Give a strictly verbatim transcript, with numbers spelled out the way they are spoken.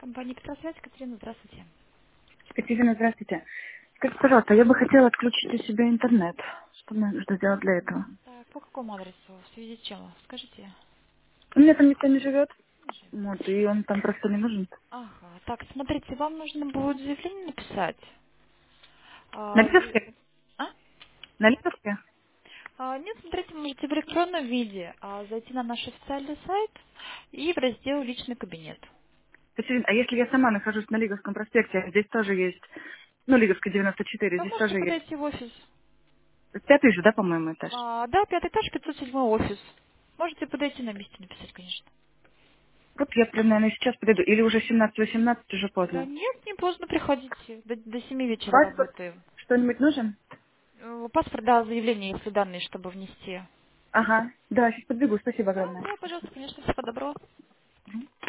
Компания «Петросвязь», Катерина, здравствуйте. Екатерина, здравствуйте. Скажите, пожалуйста, я бы хотела отключить у себя интернет. Что мне нужно сделать для этого? Так, по какому адресу? В связи с чем? Скажите. У меня там никто не живет. Не живет. Вот, и он там просто не нужен. Ага, так, смотрите, вам нужно будет заявление написать. На А, за- литовске? а? На литовске? А, нет, смотрите, можете в электронном виде а, зайти на наш официальный сайт и в раздел «Личный кабинет». Екатерина, а если я сама нахожусь на Лиговском проспекте, а здесь тоже есть, ну, Лиговский девяносто четыре, Вы здесь можете тоже есть. подойти в офис. Пятый же, да, по-моему, этаж? А, да, пятый этаж, пятьсот седьмой офис. Можете подойти на месте написать, конечно. Вот я прям, наверное, сейчас подойду. Или уже семнадцать восемнадцать, уже Да поздно. нет, не поздно, приходите. До, до семи вечера Паспорт? работаем. Что-нибудь нужен? Э, Паспорт, да, заявление, если данные, чтобы внести. Ага, да, сейчас подбегу, спасибо Да, огромное. да, пожалуйста, конечно, всего доброго.